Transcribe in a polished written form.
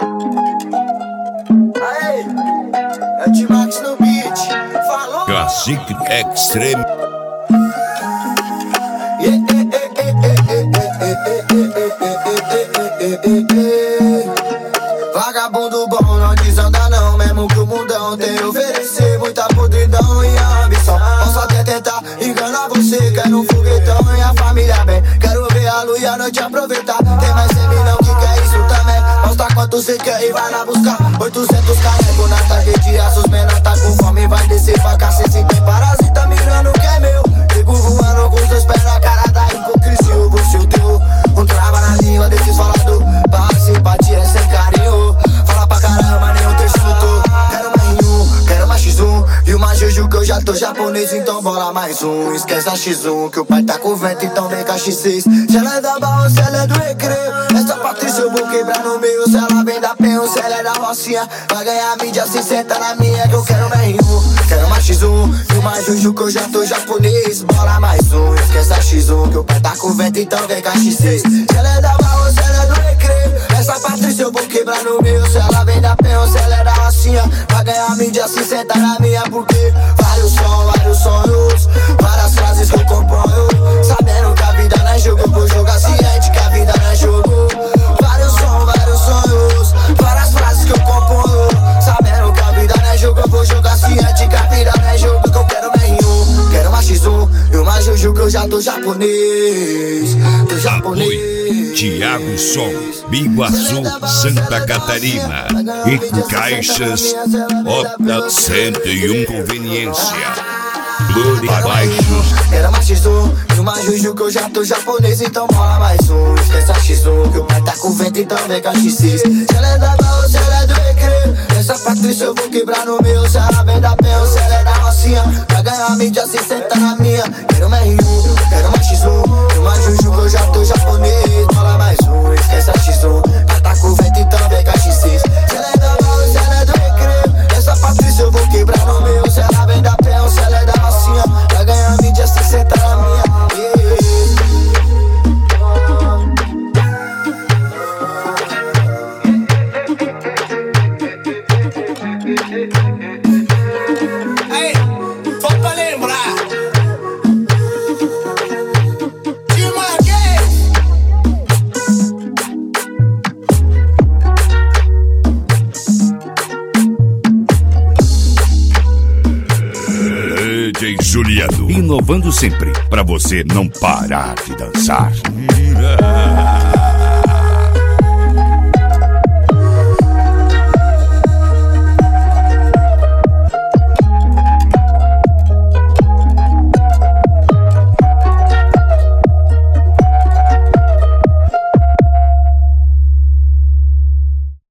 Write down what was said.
Aê, é o T-Max no beat. Falou. Classic Extreme. Vagabundo bom não desanda não, mesmo que o mundão tem a oferecer muita podridão e a ambição. Posso até tentar enganar você, quero um foguetão e a família bem. Quero ver a lua e a noite aproveitar. Tem mais seminão que quer isso também. Mostra quanto você quer e vai lá buscar. 800 carrego na tarde, as menas tá com fome, vai descer pra cacete. Tem parasita mirando que é meu. Pego voando com os dois pés na cara da hipocrisia. Você o teu, um trava na língua desses falados. Barra simpatia é sem carinho. Fala pra caramba, nenhum trecho lutou. Quero mais R1, quero mais X1. E uma Juju que eu já tô japonês, então bola mais um. Esquece a X1, que o pai tá com vento, então vem com a X6. Se ela é da barra, se ela é do recreio. Essa Patrícia eu vou quebrar no meio. Se ela vem da P1, se ela é da Rocinha. Vai ganhar mídia, se senta na minha. Que eu quero mais R1, quero mais X1. E uma Juju que eu já tô japonês. Bola mais um, esquece a X1, que o pai tá com vento, então vem com a X6. Se ela é da barra, se ela é do recreio. Essa Patrícia eu vou quebrar no meio. Se ela vem da P1, se ela é da Rocinha. Vai ganhar mídia, se senta na minha. Porque vários sonhos, várias frases que eu componho. Sabendo que a vida não é jogo, eu vou jogar ciente que a vida não é jogo. Vários sonhos, várias frases que eu componho. Sabendo que a vida não é jogo, eu vou jogar ciente que a vida não é jogo. Que eu quero mais R1, quero mais X1 e uma Juju que eu já tô japonês. Tô japonês. Thiago Som, Biguaçu, Santa Catarina. E Caixas, Ota 101 Conveniência. Blue Baixos. Quero mais X1 e uma Juju que eu já tô japonês, então bola mais um. Esquece a X1, que o pai tá com vento, então vem com a X6. Se ela é da barra, se ela é do recreio. Essa Patrícia eu vou quebrar no meu. Se ela vem da P1, se ela é da Rocinha. Vai ganhar mídia, se senta na minha. Quero mais R1, quero mais X1 e uma Juju que eu já tô japonês. Bola mais um, esquece a X1. Pai tá com vento, então vem com a X6. Se ela é da barra, se ela é do recreio. Essa Patrícia eu vou quebrar no meu. Se ela vem da P1, se ela é da Rocinha. Vai ganhar mídia, se senta na minha. Aí, só pra lembrar. DJ Juliano, inovando sempre, pra você não parar de dançar.